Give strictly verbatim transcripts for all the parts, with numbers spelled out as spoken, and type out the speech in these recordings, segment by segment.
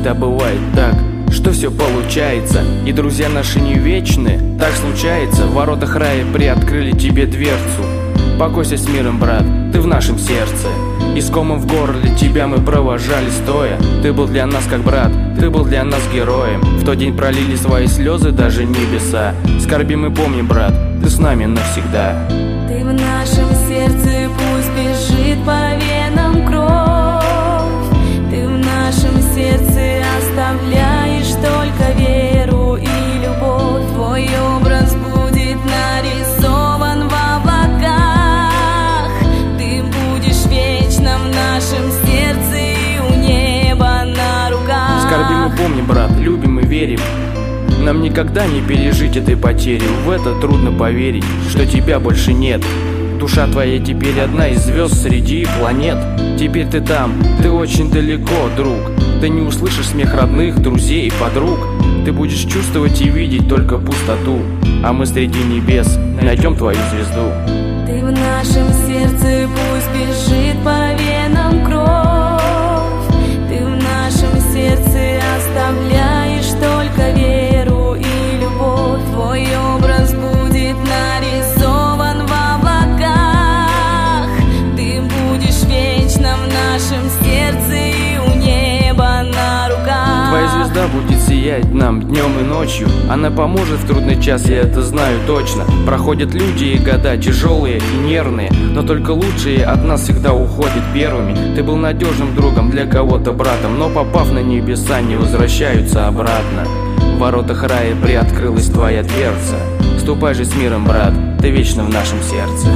всегда бывает так, что все получается, и друзья наши не вечны. Так случается, в воротах рая приоткрыли тебе дверцу. Покойся с миром, брат, ты в нашем сердце. И с комом в горле тебя мы провожали стоя. Ты был для нас как брат, ты был для нас героем. В тот день пролили свои слезы даже небеса. Скорбим и помним, брат, ты с нами навсегда. Ты в нашем сердце, пусть бежит по венам кровь. Ты в нашем сердце оставляешь только веру и любовь. Твой образ будет нарисован в облаках. Ты будешь вечно в нашем сердце и у неба на руках. Скорбим и помним, брат, любим и верим. Нам никогда не пережить этой потери. В это трудно поверить, что тебя больше нет. Душа твоя теперь одна из звезд среди планет. Теперь ты там, ты очень далеко, друг. Ты не услышишь смех родных, друзей и подруг. Ты будешь чувствовать и видеть только пустоту. А мы среди небес найдем твою звезду. Ты в нашем сердце, пусть бежит по венам кровь. Ты в нашем сердце оставляешь только веру и любовь. Твой образ будет нарисован в облаках. Ты будешь вечно в нашем сердце и у неба на руках. Твоя звезда будет сиять нам днем и ночью. Она поможет в трудный час, я это знаю точно. Проходят люди и года тяжелые и нервные, но только лучшие от нас всегда уходят первыми. Ты был надежным другом, для кого-то братом, но попав на небеса, не возвращаются обратно. В воротах рая приоткрылась твоя дверца. Ступай же с миром, брат, ты вечно в нашем сердце.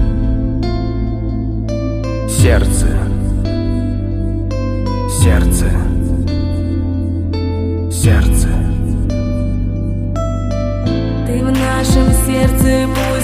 Сердце. Сердце. Сердце. Ты в нашем сердце,